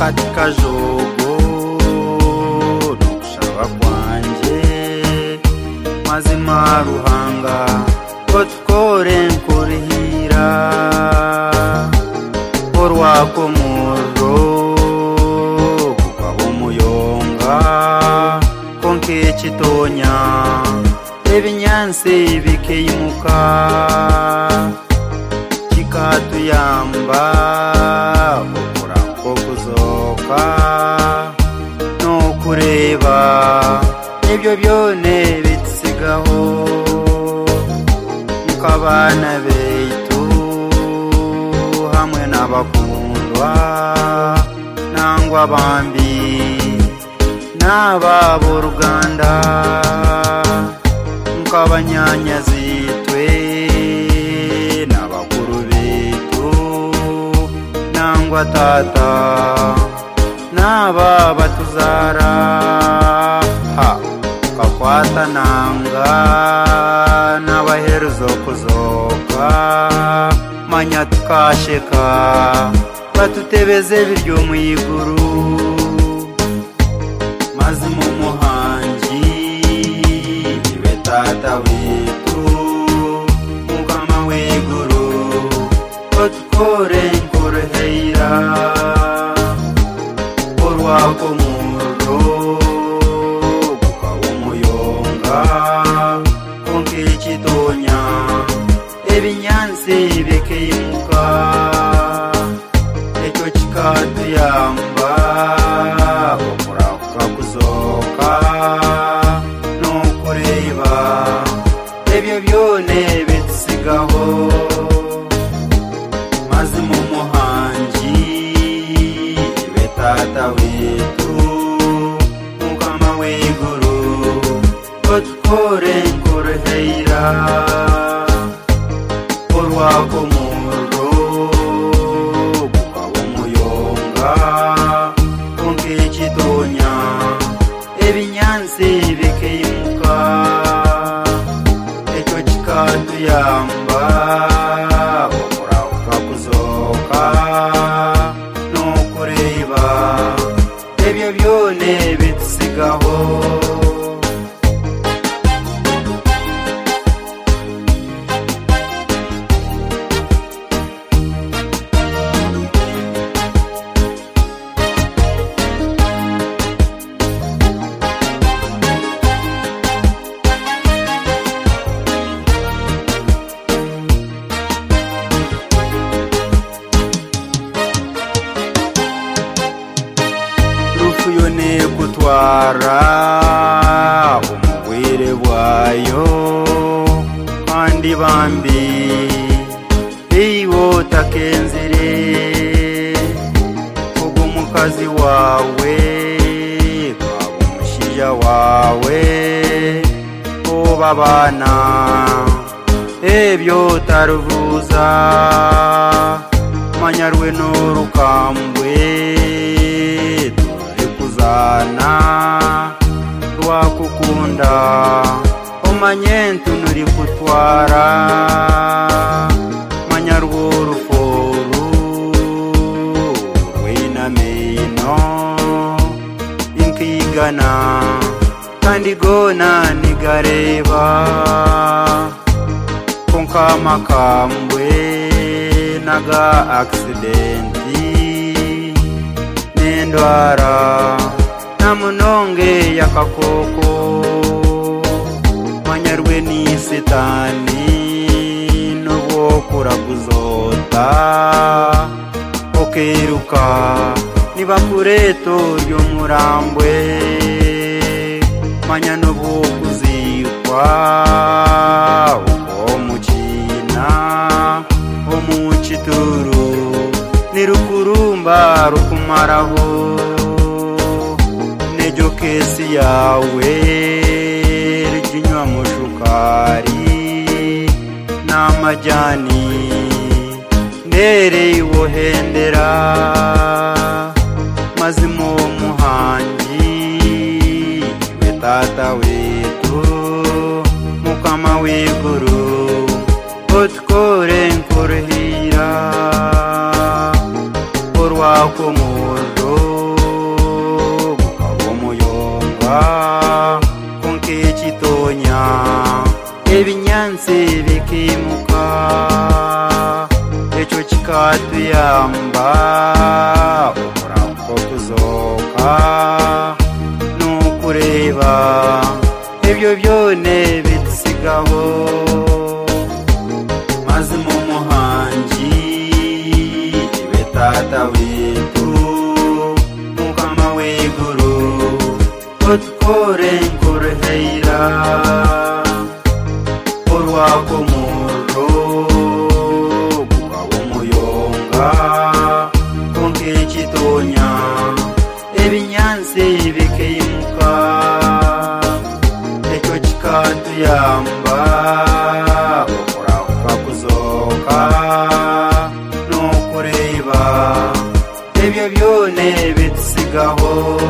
katika jogo nukushaba kwanje mazima ruhanga otukore nkurihira orwako muro kukaba umuyonga konke kitonya ebinyansi bikeyimuka kikatuyamba okurako kuzoka nokureba ebyo byone bitusigaho mukabana beitu hamwe n'abakundwa nangwa abambi n'ababoruganda mukabanyanya zitwe n'abakuru bitu nangwa tata n'aba batuzara kakwata nanga n'abaheruzo kuzoka manya tukasheka batutebeze biryo mwiguru mazima umuhanji iwe tata witu mukama wiguru otukore nkuruheira orwako muro kukaba umuyonga konke kitonya ebinyansi bikeyimuka ekyo kikatuyamba okuraka kuzoka nokureba ebyo byone bitusigaho mazima umuhanji iwe tata witu mukama wiguru otukore nkuruheira orwako muro kukaba umuyonga konke kitonya ebinyansi bikeyimuka ekyo kikatuyamba okuraka kuzoka nokureba ebyo byone bitusigaho yone kutwara umubwire bwayo kandi bambi iwo takenzire umukazi wawe kaba umushija wawe obabana ebyo taruvuza manyarwe n'urukambwe rwakukunda umanye ntunuri kutwara manya rw'uruforu rw'inamino inkigana kandi gona nigareba konkamakambwe naga aksidenti n'indwara namunonge yakakoko manyarwe n'isitani n'ubwokura kuzota okeruka nibakureto ry'umurambwe manya n'ubwokuzikwa uko mukina omuchituru nirukurumba rukumaraho nejo kesi yawe rijinywa mushukari n'amajani ndere iwohendera mazimo muhanji iwe tata wetu mukama wiguru otukore nkuruhira orwako muro kureba konke kitonya ebinyansi bikimuka echo kikatuyamba okuramuko kuzoka nukureba ebyo byone bitusigaho maze mu muhangi iwe tata wetu mukama w'iguru otukore nkuruheira orwako murro gukawo muyonga konke kitonya ebinyansi bikimuka ekyo kikatuyamba okuramuka kuzoka nukureba ebyo byone bitusigaho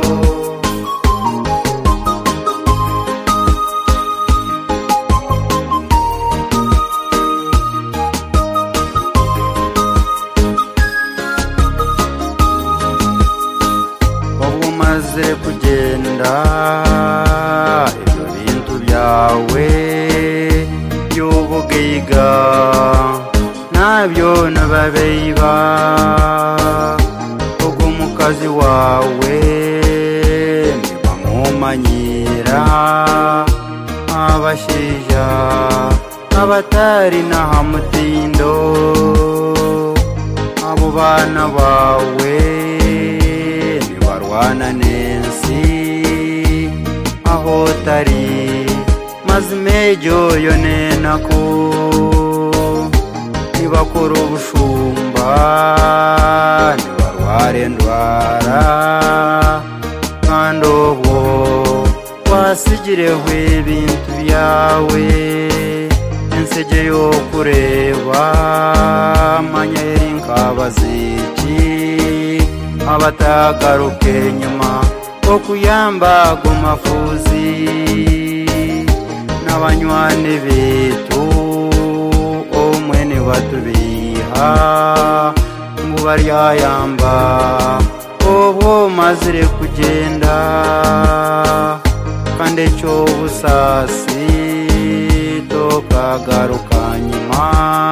maze kugenda ibyo bintu byawe by'ubugiga nabyo n'ababeiba umukazi wawe ntibamumanyira abashija abatari n'ahamutindo abo bana bawe nibarwana nensi aho tari mazimejo yonenako nibakora ubushumba nibarware ndwara kandi ubu wasigireho ibintu byawe ensege yo kureba manyeri nk'abaziki abatagaruke nyuma okuyamba gumafuzi n'abanywani betu omwene batubiha ngubaryayamba obo mazire kugenda kandi cyo busasi tokagaruka nyuma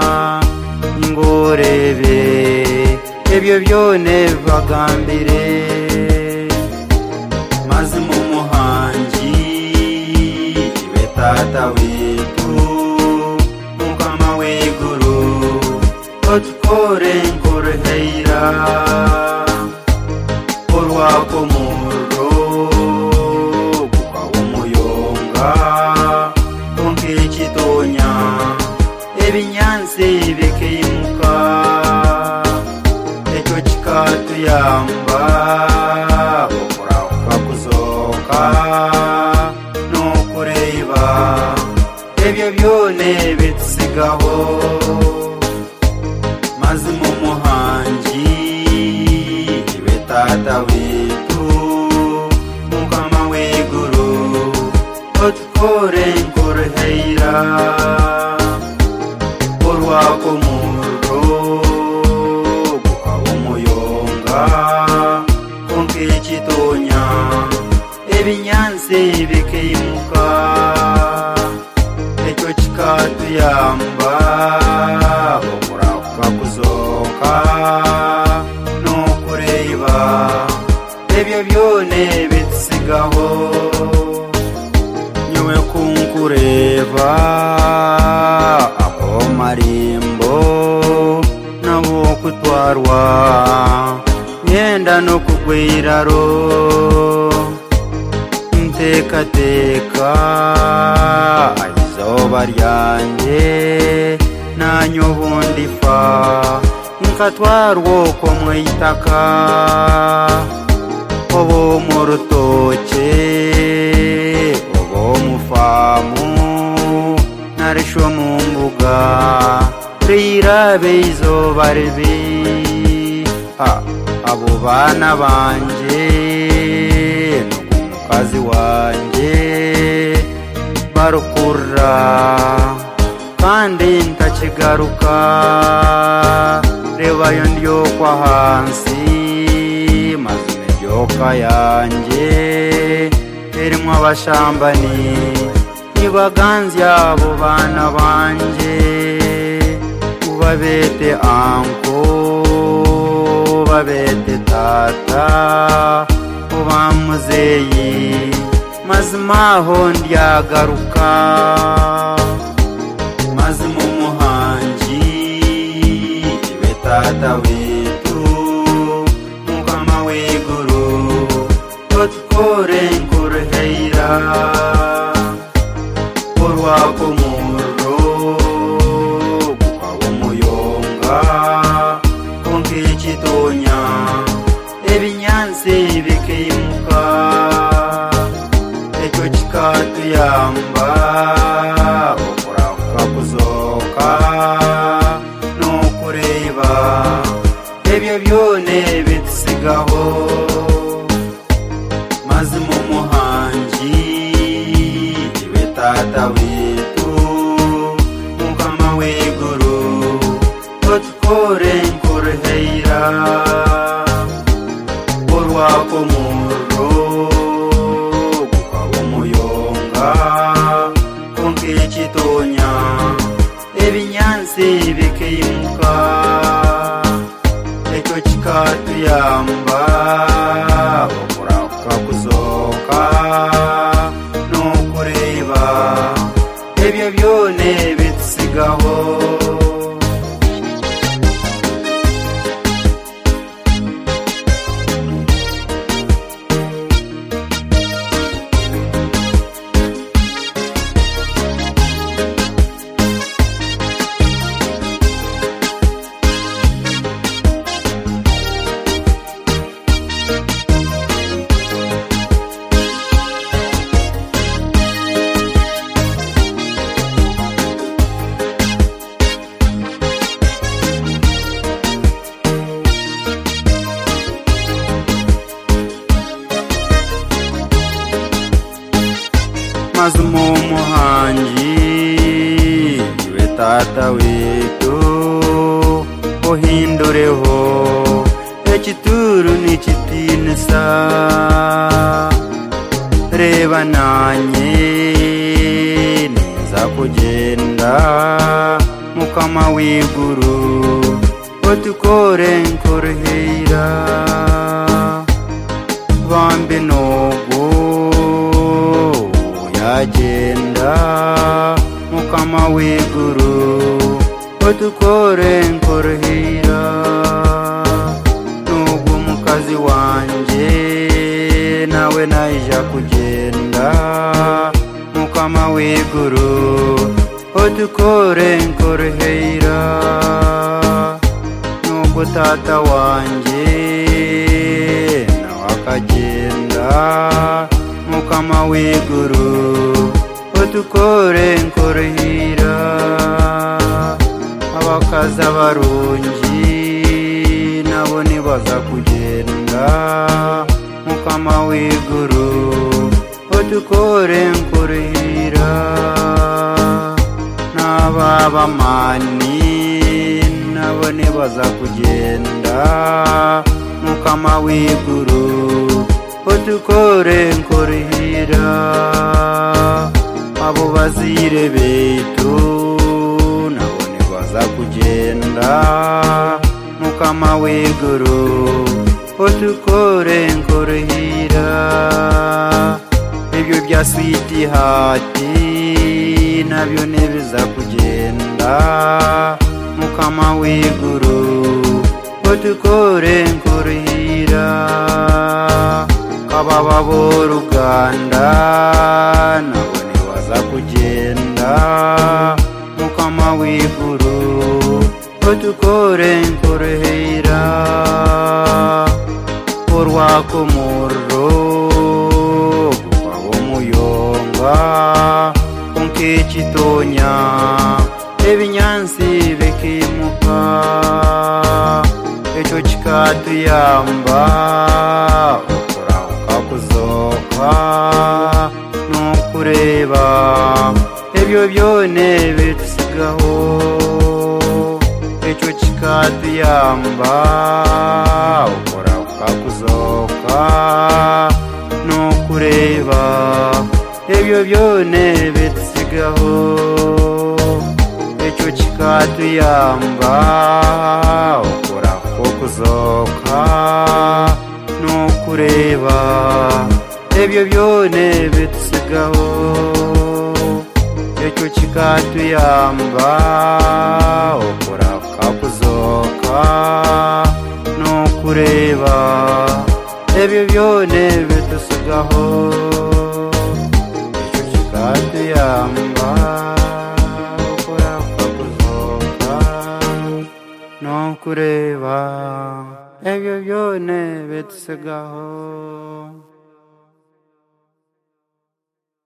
ngorebe ebyo byone bagambire maze mu muhangi iwe tata wetu mukama w'iguru otukore nkuruheira orwako murro gukawo muyonga konke kitonya ebinyansi bikimuka ekyo kikatuyamba okuramuka kuzoka nukureba ebyo byone bitusigaho maze mu muhangi iwe tata wetu mukama w'iguru otukore nkuruheira orwako murro gukawo muyonga konke kitonya ebinyansi bikimuka ekyo kikatuyamba okuramuka kuzoka nukureba ebyo byone bitusigaho nyowe kunkureba akomarimbo nabo kutwarwa myenda no kugwiraro ntekateka izoba ryanjye nanyo ubundi fa nkatwarwa uko mwitaka obo mu rutoke obo mu famu narisho mu mbuga rirabe izoba ribi abo bana banje n'umukazi wanje barukura kandi ntakigaruka rebayo ndyo kwa hansi maze imibyoka yanjye irimwo abashambani nibaganzi abo bana banje ubabete anko babete tata ubamuzeyi mazimaho ndyagaruka mazimu muhanji ibe tata wetu mukama w'iguru tukore nkuruheira urwako muro ukaba umuyonga kunkikitonya ebinyansi bikimuka ekyo kikatuyamba okurahuka kuzoka n'okureba ebyo byone bitusigaho mazimu muhanji iwe tata wetu mukama w'iguru tukore nkuruheira urwako muro ukaba umuyonga kunkikitonya ebinyansi bikimuka ekyo kikatuyamba okurahuka kuzoka n'okureba ebyo byone bitusigaho mazimu muhanji iwe tata wetu uhindureho ekituru n'ikitinisa reba nanye neza kugenda mukama w'iguru utukore nkuruheira bambe nogo agenda mukama w'iguru utukore nkuruheira nubwo umukazi wanje nawe naija kugenda mukama w'iguru utukore nkuruheira nubwo tata wanje nawe akagenda mukama w'iguru utukore nkuruheira abakazi abarungi nabo nibaza kugenda mukama w'iguru utukore nkuruheira n'ababamani nabo nibaza kugenda mukama w'iguru utukore nkuruheira abo bazire betu nabo nibaza kugenda mukama w'iguru utukore nkuruheira ibyo bya switi hati nabyo nibiza kugenda mukama w'iguru utukore nkuruheira ababa b'uruganda nabo nibaza kugenda mukama w'iguru utukore nkuruheira urwako muro ukaba umuyonga kunkikitonya ebinyansi bikimuka ekyo kikatuyamba okurahuka kuzoka n'okureba ebyo byone bitusigaho ekyo kikatuyamba okurahuka kuzoka n'okureba kureba ibyo byone bitusigaho icyo kikatuyamba ukora ko kuzoka nukureba ibyo byone bitusigaho icyo kikatuyamba ukora ko kuzoka nukureba ibyo byone bitusigaho icyo kikatuyamba ukora ko kuzoka nukureba ibyo byone bitusigaho